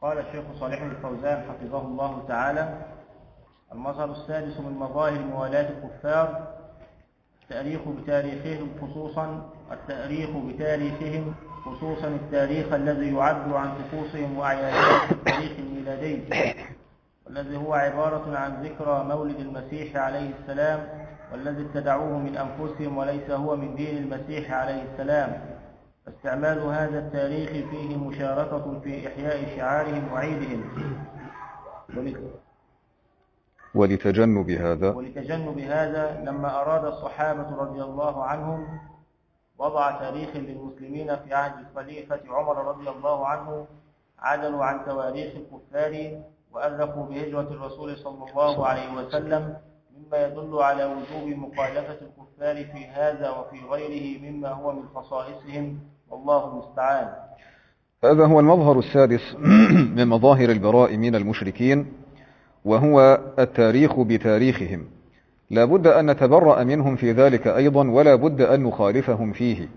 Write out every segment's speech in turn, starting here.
قال الشيخ صالح الفوزان حفظه الله تعالى: المظهر السادس من مظاهر موالاة الكفار التاريخ بتاريخهم خصوصا التاريخ الذي يعبر عن طقوسهم وأعيادهم في التاريخ الميلادي، والذي هو عبارة عن ذكرى مولد المسيح عليه السلام، والذي ابتدعوه من أنفسهم وليس هو من دين المسيح عليه السلام. فاستعمال هذا التاريخ فيه مشاركة في إحياء شعارهم وعيدهم. ولتجنب هذا لما أراد الصحابة رضي الله عنهم وضع تاريخ للمسلمين في عهد الخليفة عمر رضي الله عنه، عدلوا عن تواريخ الكفار وألفوا بهجرة الرسول صلى الله عليه وسلم، مما يدل على وجوب مخالفة الكفار في هذا وفي غيره مما هو من خصائصهم، والله المستعان. هذا هو المظهر السادس من مظاهر البراء من المشركين، وهو التاريخ بتاريخهم. لا بد أن نتبرأ منهم في ذلك أيضا، ولا بد أن نخالفهم فيه،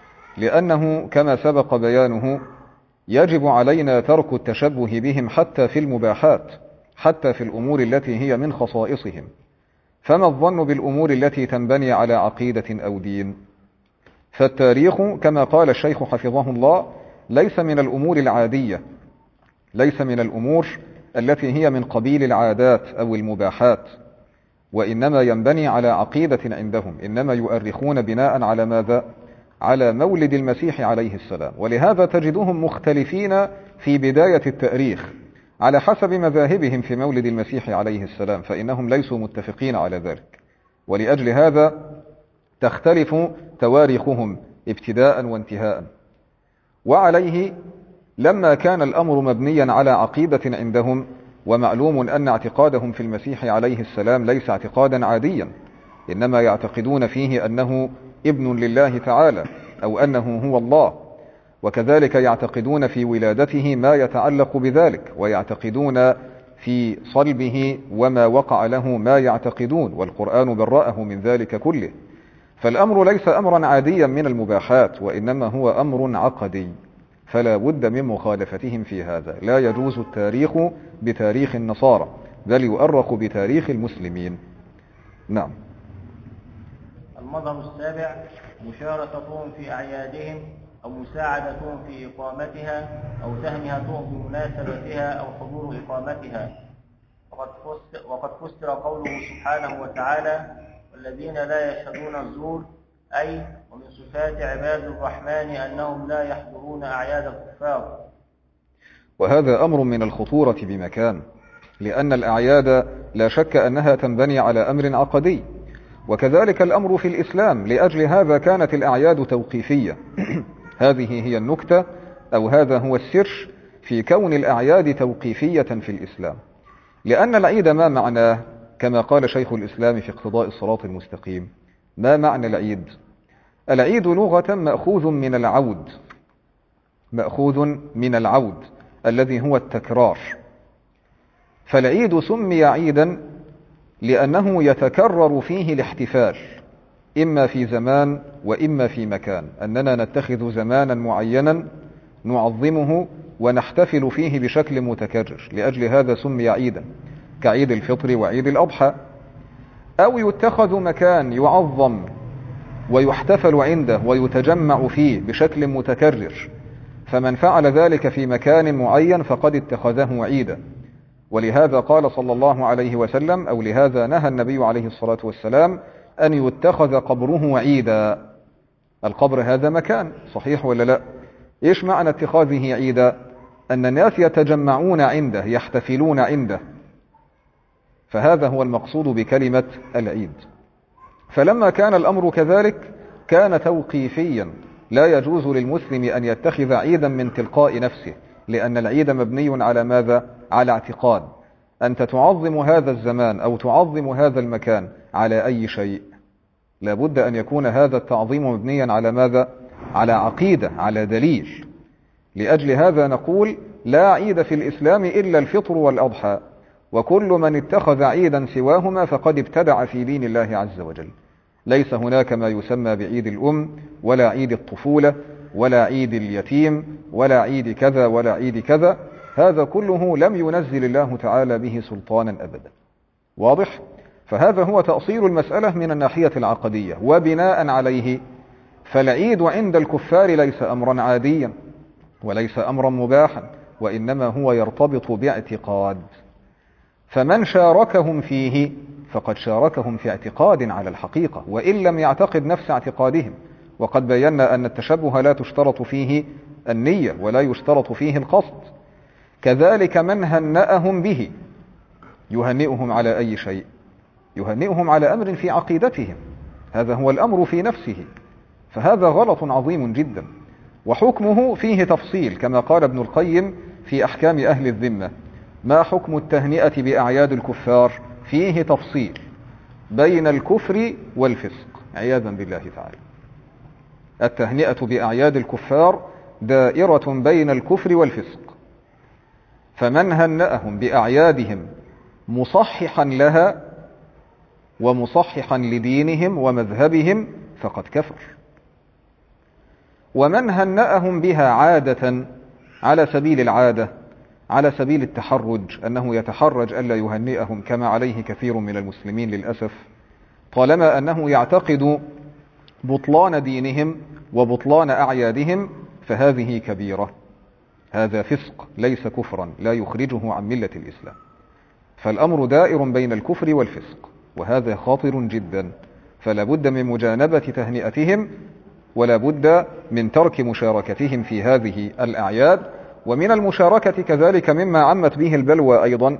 لأنه كما سبق بيانه يجب علينا ترك التشبه بهم حتى في المباحات، حتى في الأمور التي هي من خصائصهم. فما الظن بالأمور التي تنبني على عقيدة أو دين؟ فالتاريخ كما قال الشيخ حفظه الله ليس من الأمور العادية، ليس من الأمور التي هي من قبيل العادات أو المباحات، وإنما ينبني على عقيدة عندهم. إنما يؤرخون بناء على ماذا؟ على مولد المسيح عليه السلام. ولهذا تجدهم مختلفين في بداية التاريخ على حسب مذاهبهم في مولد المسيح عليه السلام، فإنهم ليسوا متفقين على ذلك، ولأجل هذا تختلف تواريخهم ابتداء وانتهاء. وعليه لما كان الأمر مبنيا على عقيدة عندهم، ومعلوم أن اعتقادهم في المسيح عليه السلام ليس اعتقادا عاديا، إنما يعتقدون فيه أنه ابن لله تعالى أو أنه هو الله، وكذلك يعتقدون في ولادته ما يتعلق بذلك، ويعتقدون في صلبه وما وقع له ما يعتقدون، والقرآن برأه من ذلك كله. فالأمر ليس أمرا عاديا من المباحات، وإنما هو أمر عقدي، فلا بد من مخالفتهم في هذا. لا يجوز التاريخ بتاريخ النصارى، بل يؤرخ بتاريخ المسلمين. نعم. المظهر السابع مشاركتهم في أعيادهم أو مساعدتهم في إقامتها أو تهنئتهم بمناسبتها أو حضور إقامتها. وقد فسر قوله سبحانه وتعالى: والذين لا يشهدون الزور، أي ومن صفات عباد الرحمن أنهم لا يحضرون أعياد الكفار. وهذا أمر من الخطورة بمكان، لأن الأعياد لا شك أنها تنبني على أمر عقدي، وكذلك الأمر في الإسلام. لأجل هذا كانت الأعياد توقيفية. هذه هي النكتة، أو هذا هو السر في كون الأعياد توقيفية في الإسلام. لأن العيد ما معناه؟ كما قال شيخ الإسلام في اقتضاء الصراط المستقيم: ما معنى العيد؟ العيد لغة مأخوذ من العود، مأخوذ من العود الذي هو التكرار. فالعيد سمي عيدا لأنه يتكرر فيه الاحتفال، إما في زمان وإما في مكان، أننا نتخذ زمانا معينا نعظمه ونحتفل فيه بشكل متكرر، لأجل هذا سمي عيدا، كعيد الفطر وعيد الأضحى. أو يتخذ مكان يعظم ويحتفل عنده ويتجمع فيه بشكل متكرر، فمن فعل ذلك في مكان معين فقد اتخذه عيدا. ولهذا قال صلى الله عليه وسلم، أو لهذا نهى النبي عليه الصلاة والسلام أن يتخذ قبره عيدا. القبر هذا مكان، صحيح ولا لا؟ إيش معنى اتخاذه عيدا؟ أن الناس يتجمعون عنده، يحتفلون عنده، فهذا هو المقصود بكلمة العيد. فلما كان الأمر كذلك كان توقيفيا، لا يجوز للمسلم أن يتخذ عيدا من تلقاء نفسه، لأن العيد مبني على ماذا؟ على اعتقاد. أنت تعظم هذا الزمان أو تعظم هذا المكان على أي شيء؟ لابد أن يكون هذا التعظيم مبنيا على ماذا؟ على عقيدة، على دليل. لأجل هذا نقول: لا عيد في الإسلام إلا الفطر والأضحى، وكل من اتخذ عيدا سواهما فقد ابتدع في دين الله عز وجل. ليس هناك ما يسمى بعيد الأم، ولا عيد الطفولة، ولا عيد اليتيم، ولا عيد كذا ولا عيد كذا، هذا كله لم ينزل الله تعالى به سلطانا أبدا. واضح؟ فهذا هو تأصيل المسألة من الناحية العقدية. وبناء عليه فالعيد عند الكفار ليس أمرا عاديا وليس أمرا مباحا، وإنما هو يرتبط باعتقاد. فمن شاركهم فيه فقد شاركهم في اعتقاد على الحقيقة، وإن لم يعتقد نفس اعتقادهم. وقد بينا أن التشبه لا تشترط فيه النية ولا يشترط فيه القصد. كذلك من هنأهم به يهنئهم على أي شيء؟ يهنئهم على أمر في عقيدتهم، هذا هو الأمر في نفسه. فهذا غلط عظيم جدا، وحكمه فيه تفصيل كما قال ابن القيم في أحكام أهل الذمة: ما حكم التهنئة بأعياد الكفار؟ فيه تفصيل بين الكفر والفسق عياذا بالله تعالى. التهنئة بأعياد الكفار دائرة بين الكفر والفسق، فمن هنأهم بأعيادهم مصححا لها ومصححا لدينهم ومذهبهم فقد كفر. ومن هنأهم بها عادة على سبيل العادة، على سبيل التحرج، أنه يتحرج ألا يهنئهم كما عليه كثير من المسلمين للأسف، طالما أنه يعتقد بطلان دينهم وبطلان أعيادهم، فهذه كبيرة، هذا فسق ليس كفرا، لا يخرجه عن ملة الإسلام. فالأمر دائر بين الكفر والفسق، وهذا خاطر جدا. فلا بد من مجانبة تهنئتهم، ولا بد من ترك مشاركتهم في هذه الأعياد. ومن المشاركة كذلك مما عمت به البلوى أيضا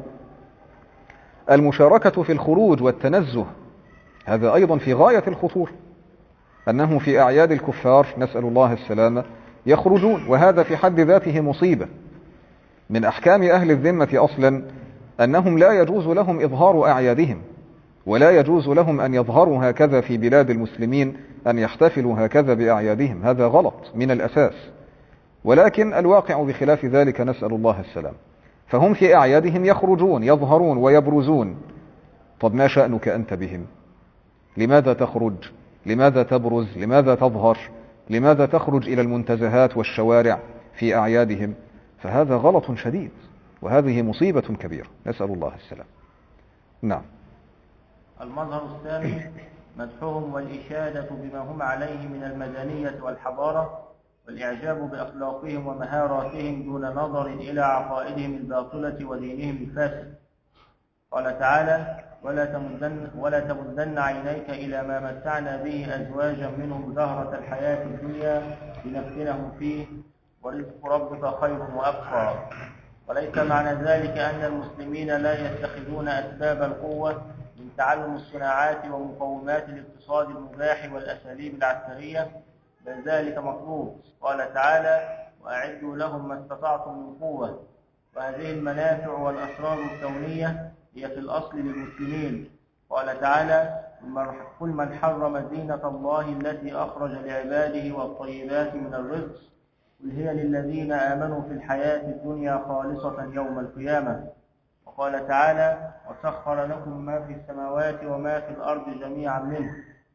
المشاركة في الخروج والتنزه، هذا أيضا في غاية الخطور، أنه في أعياد الكفار نسأل الله السلامة يخرجون، وهذا في حد ذاته مصيبة. من أحكام أهل الذمة أصلا أنهم لا يجوز لهم إظهار أعيادهم، ولا يجوز لهم أن يظهروا هكذا في بلاد المسلمين، أن يحتفلوا هكذا بأعيادهم، هذا غلط من الأساس. ولكن الواقع بخلاف ذلك نسأل الله السلام. فهم في أعيادهم يخرجون يظهرون ويبرزون. طب ما شأنك أنت بهم؟ لماذا تخرج؟ لماذا تبرز؟ لماذا تظهر؟ لماذا تخرج إلى المنتزهات والشوارع في أعيادهم؟ فهذا غلط شديد، وهذه مصيبة كبيرة، نسأل الله السلام. نعم. المظهر الثاني مدحهم والإشادة بما هم عليه من المدنية والحضارة، والإعجاب بأخلاقهم ومهاراتهم دون نظر إلى عقائدهم الباطلة ودينهم الفاسد. قال تعالى: ولا تمدن عينيك إلى ما متعنا به أزواجا منهم زهرة الحياة الدنيا لنفتنهم فيه ورزق ربك خير وأبقى. وليس معنى ذلك أن المسلمين لا يتخذون أسباب القوة من تعلم الصناعات ومقومات الاقتصاد المباح والأساليب العسكرية، بل ذلك مطلوب. قال تعالى: وأعدوا لهم ما استطعتم من قوة. وهذه المنافع والأسرار الكونية هي في الأصل للمسلمين. قال تعالى: قل من حرم زينة الله التي أخرج لعباده والطيبات من الرزق قل هي للذين آمنوا في الحياة الدنيا خالصة يوم القيامة. وقال تعالى: وسخر لكم ما في السماوات وما في الأرض جميعا منه.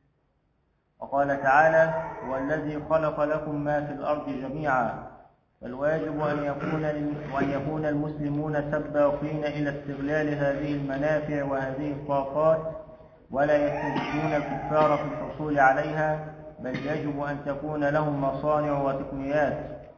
وقال تعالى: هو الذي خلق لكم ما في الأرض جميعا. فالواجب أن يكون المسلمون سباقين إلى استغلال هذه المنافع وهذه الطاقات، ولا يستبدون الكفار في الحصول عليها، بل يجب أن تكون لهم مصانع وتقنيات.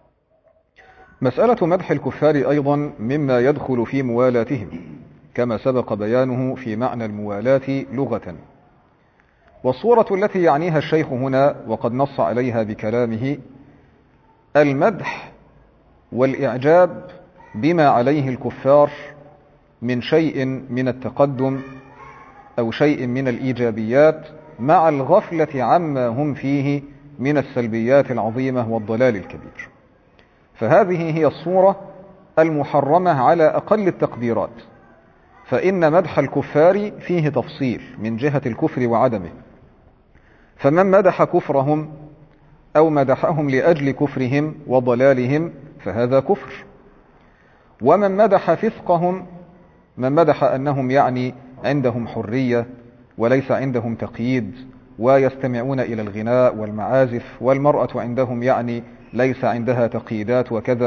مسألة مدح الكفار أيضا مما يدخل في موالاتهم، كما سبق بيانه في معنى الموالاة لغة. والصورة التي يعنيها الشيخ هنا وقد نص عليها بكلامه المدح والإعجاب بما عليه الكفار من شيء من التقدم أو شيء من الإيجابيات، مع الغفلة عما هم فيه من السلبيات العظيمة والضلال الكبير. فهذه هي الصورة المحرمة على أقل التقديرات. فإن مدح الكفار فيه تفصيل من جهة الكفر وعدمه، فمن مدح كفرهم أو مدحهم لأجل كفرهم وضلالهم فهذا كفر. ومن مدح فسقهم، من مدح أنهم يعني عندهم حرية وليس عندهم تقييد ويستمعون إلى الغناء والمعازف، والمرأة عندهم يعني ليس عندها تقييدات وكذا،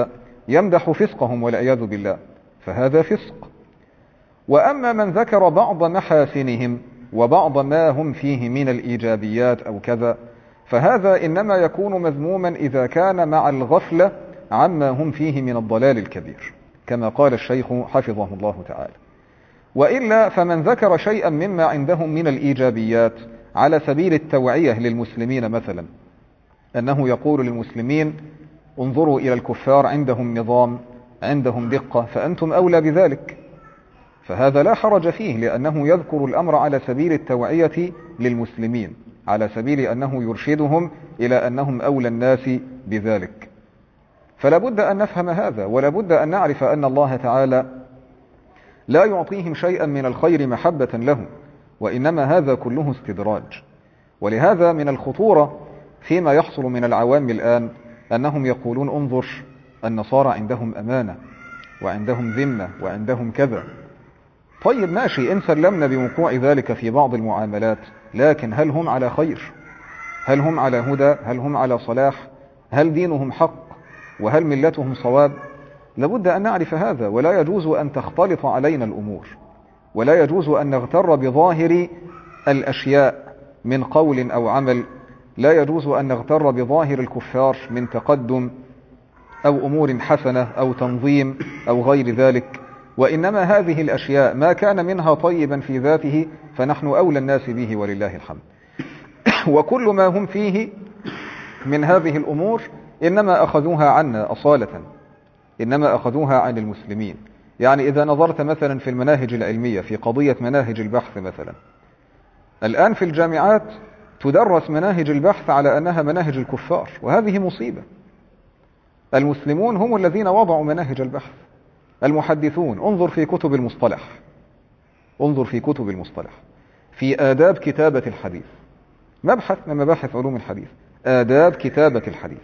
يمدح فسقهم والعياذ بالله، فهذا فسق. وأما من ذكر بعض محاسنهم وبعض ما هم فيه من الإيجابيات أو كذا، فهذا إنما يكون مذموما إذا كان مع الغفلة عما هم فيه من الضلال الكبير، كما قال الشيخ حفظه الله تعالى. وإلا فمن ذكر شيئا مما عندهم من الإيجابيات على سبيل التوعية للمسلمين، مثلا أنه يقول للمسلمين انظروا إلى الكفار، عندهم نظام، عندهم دقة، فأنتم أولى بذلك، فهذا لا حرج فيه، لأنه يذكر الأمر على سبيل التوعية للمسلمين، على سبيل أنه يرشدهم إلى أنهم أولى الناس بذلك. فلا بد أن نفهم هذا، ولا بد أن نعرف أن الله تعالى لا يعطيهم شيئا من الخير محبة له، وإنما هذا كله استدراج. ولهذا من الخطورة فيما يحصل من العوام الآن أنهم يقولون انظر النصارى عندهم أمانة وعندهم ذمة وعندهم كذا. طيب ماشي، إن سلمنا بوقوع ذلك في بعض المعاملات، لكن هل هم على خير؟ هل هم على هدى؟ هل هم على صلاح؟ هل دينهم حق؟ وهل ملتهم صواب؟ لابد أن نعرف هذا، ولا يجوز أن تختلط علينا الأمور، ولا يجوز أن نغتر بظاهر الأشياء من قول أو عمل، لا يجوز أن نغتر بظاهر الكفار من تقدم أو أمور حسنة أو تنظيم أو غير ذلك. وإنما هذه الأشياء ما كان منها طيبا في ذاته فنحن أولى الناس به ولله الحمد. وكل ما هم فيه من هذه الأمور إنما أخذوها عنا أصالة، إنما أخذوها عن المسلمين. يعني إذا نظرت مثلا في المناهج العلمية في قضية مناهج البحث مثلا، الآن في الجامعات تدرس مناهج البحث على أنها مناهج الكفار، وهذه مصيبة. المسلمون هم الذين وضعوا مناهج البحث، المحدثون. انظر في كتب المصطلح، انظر في كتب المصطلح في آداب كتابة الحديث، مبحث من مباحث علوم الحديث، آداب كتابة الحديث،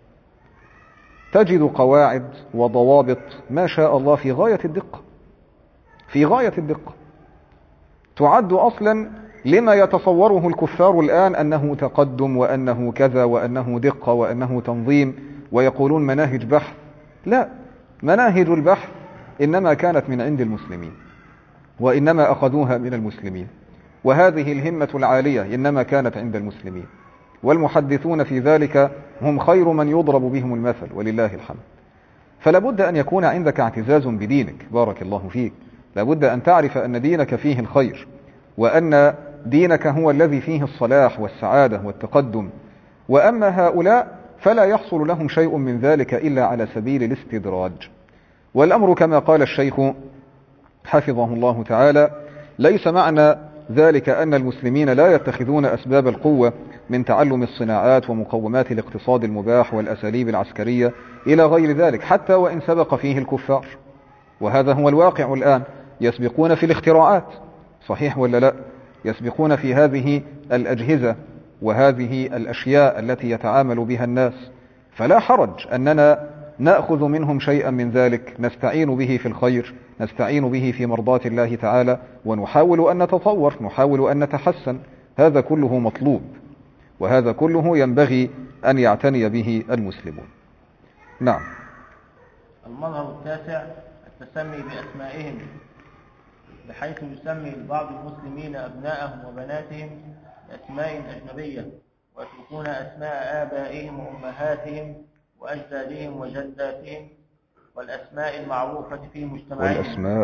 تجد قواعد وضوابط ما شاء الله في غاية الدقة، في غاية الدقة، تعد أصلا لما يتصوره الكفار الآن أنه تقدم وأنه كذا وأنه دقة وأنه تنظيم، ويقولون مناهج بحث. لا، مناهج البحث إنما كانت من عند المسلمين، وإنما أخذوها من المسلمين، وهذه الهمة العالية إنما كانت عند المسلمين، والمحدثون في ذلك هم خير من يضرب بهم المثل ولله الحمد. فلابد أن يكون عندك اعتزاز بدينك، بارك الله فيك، لابد أن تعرف أن دينك فيه الخير، وأن دينك هو الذي فيه الصلاح والسعادة والتقدم. وأما هؤلاء فلا يحصل لهم شيء من ذلك إلا على سبيل الاستدراج. والأمر كما قال الشيخ حفظه الله تعالى، ليس معنى ذلك أن المسلمين لا يتخذون أسباب القوة من تعلم الصناعات ومقومات الاقتصاد المباح والأساليب العسكرية إلى غير ذلك، حتى وإن سبق فيه الكفار، وهذا هو الواقع الآن. يسبقون في الاختراعات، صحيح ولا لا؟ يسبقون في هذه الأجهزة وهذه الأشياء التي يتعامل بها الناس، فلا حرج أننا نأخذ منهم شيئا من ذلك، نستعين به في الخير، نستعين به في مرضاة الله تعالى، ونحاول أن نتطور، نحاول أن نتحسن. هذا كله مطلوب، وهذا كله ينبغي أن يعتني به المسلمون. نعم. المظهر التاسع التسمي بأسمائهم، بحيث يسمي بعض المسلمين أبناءهم وبناتهم بأسماء أجنبية، ويتركون أسماء آبائهم وأمهاتهم وأجدادهم وجداتهم والأسماء المعروفة في مجتمعهم،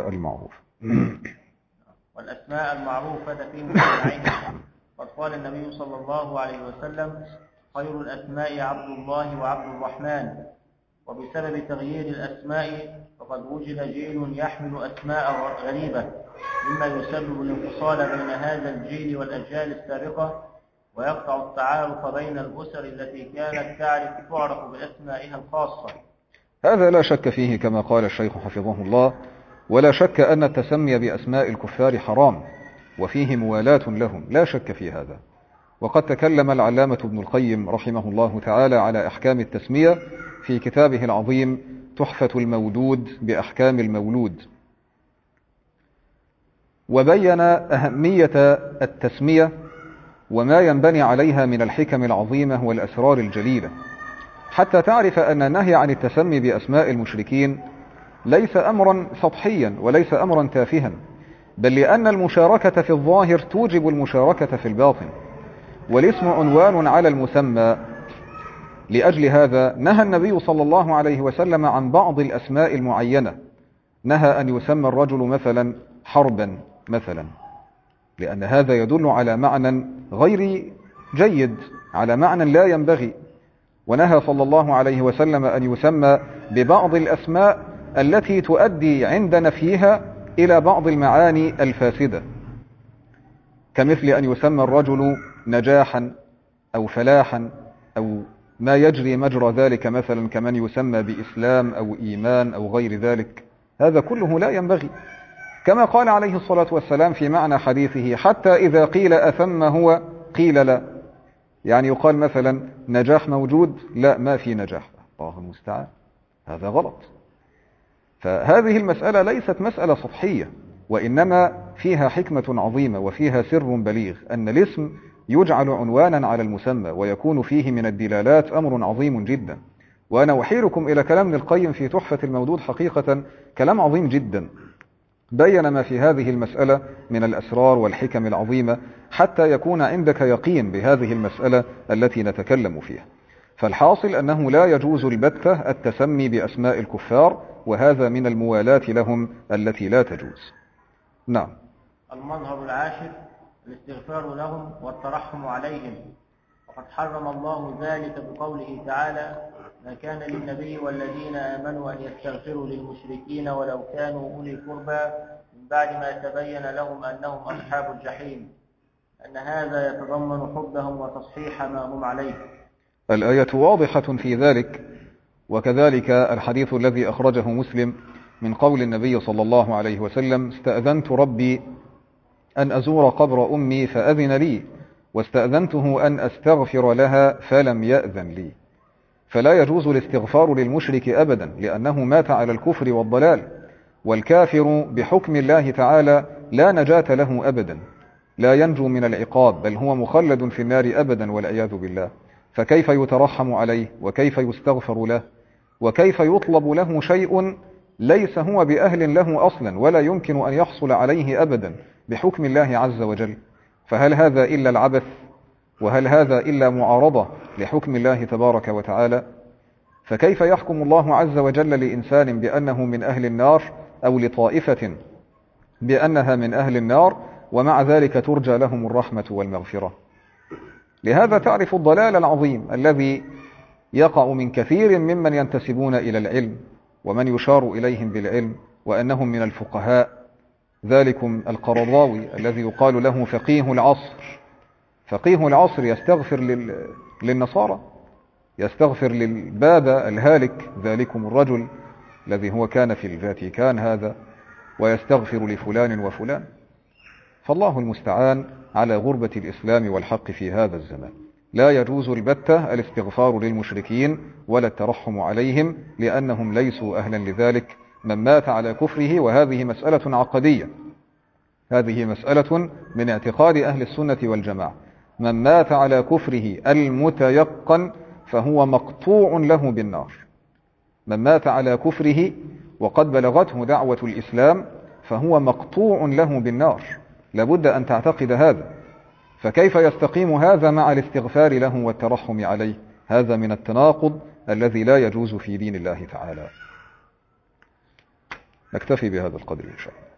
والأسماء المعروفة في مجتمعهم. قد قال النبي صلى الله عليه وسلم: خير الأسماء عبد الله وعبد الرحمن. وبسبب تغيير الأسماء فقد وجد جيل يحمل أسماء غريبة، مما يسبب الانفصال بين هذا الجيل والأجيال السابقة، ويقطع التعارف بين الأسر التي كانت تعرف بأسمائها الخاصة. هذا لا شك فيه كما قال الشيخ حفظه الله، ولا شك أن التسمي بأسماء الكفار حرام وفيه موالاة لهم، لا شك في هذا. وقد تكلم العلامة ابن القيم رحمه الله تعالى على أحكام التسمية في كتابه العظيم تحفة المودود بأحكام المولود، وبين أهمية التسمية وما ينبني عليها من الحكم العظيمة والأسرار الجليلة. حتى تعرف أن النهي عن التسمي بأسماء المشركين ليس أمرا سطحيا وليس أمرا تافها، بل لأن المشاركة في الظاهر توجب المشاركة في الباطن، والاسم عنوان على المسمى. لأجل هذا نهى النبي صلى الله عليه وسلم عن بعض الأسماء المعينة. نهى أن يسمى الرجل مثلا حربا مثلا، لأن هذا يدل على معنى غير جيد، على معنى لا ينبغي. ونهى صلى الله عليه وسلم أن يسمى ببعض الأسماء التي تؤدي عند نفيها إلى بعض المعاني الفاسدة، كمثل أن يسمى الرجل نجاحا أو فلاحا أو ما يجري مجرى ذلك، مثلا كمن يسمى بإسلام أو إيمان أو غير ذلك. هذا كله لا ينبغي، كما قال عليه الصلاة والسلام في معنى حديثه: حتى إذا قيل أثم هو قيل لا. يعني يقال مثلا نجاح موجود، لا ما في نجاح، الله المستعان، هذا غلط. فهذه المسألة ليست مسألة سطحية، وإنما فيها حكمة عظيمة وفيها سر بليغ، أن الاسم يجعل عنوانا على المسمى ويكون فيه من الدلالات أمر عظيم جدا. وأنا أحيلكم إلى كلام ابن القيم في تحفة المودود، حقيقة كلام عظيم جدا، بين ما في هذه المسألة من الأسرار والحكم العظيمة، حتى يكون عندك يقين بهذه المسألة التي نتكلم فيها. فالحاصل أنه لا يجوز البتة التسمي بأسماء الكفار، وهذا من الموالاة لهم التي لا تجوز. نعم. المظهر العاشر الاستغفار لهم والترحم عليهم، وقد حرم الله ذلك بقوله تعالى: ما كان للنبي والذين آمنوا أن يستغفروا للمشركين ولو كانوا أولي قربى من بعد ما تبين لهم أنهم أصحاب الجحيم، أن هذا يتضمن حبهم وتصحيح ما هم عليه. الآية واضحة في ذلك، وكذلك الحديث الذي أخرجه مسلم من قول النبي صلى الله عليه وسلم: استأذنت ربي أن أزور قبر أمي فأذن لي، واستأذنته أن أستغفر لها فلم يأذن لي. فلا يجوز الاستغفار للمشرك أبدا، لأنه مات على الكفر والضلال، والكافر بحكم الله تعالى لا نجاة له أبدا، لا ينجو من العقاب، بل هو مخلد في النار أبدا والعياذ بالله. فكيف يترحم عليه، وكيف يستغفر له، وكيف يطلب له شيء ليس هو بأهل له أصلا، ولا يمكن أن يحصل عليه أبدا بحكم الله عز وجل؟ فهل هذا إلا العبث؟ وهل هذا إلا معارضة لحكم الله تبارك وتعالى؟ فكيف يحكم الله عز وجل لإنسان بأنه من أهل النار، أو لطائفة بأنها من أهل النار، ومع ذلك ترجى لهم الرحمة والمغفرة؟ لهذا تعرف الضلال العظيم الذي يقع من كثير ممن ينتسبون إلى العلم ومن يشار إليهم بالعلم وأنهم من الفقهاء. ذلكم القرضاوي الذي يقال له فقيه العصر، فقيه العصر يستغفر للنصارى، يستغفر للبابا الهالك ذلكم الرجل الذي هو كان في الفاتيكان هذا، ويستغفر لفلان وفلان. فالله المستعان على غربة الإسلام والحق في هذا الزمان. لا يجوز البتة الاستغفار للمشركين ولا الترحم عليهم، لأنهم ليسوا أهلا لذلك. من مات على كفره، وهذه مسألة عقدية، هذه مسألة من اعتقاد أهل السنة والجماعة، من مات على كفره المتيقن فهو مقطوع له بالنار. من مات على كفره وقد بلغته دعوة الإسلام فهو مقطوع له بالنار، لابد أن تعتقد هذا. فكيف يستقيم هذا مع الاستغفار له والترحم عليه؟ هذا من التناقض الذي لا يجوز في دين الله تعالى. نكتفي بهذا القدر إن شاء الله.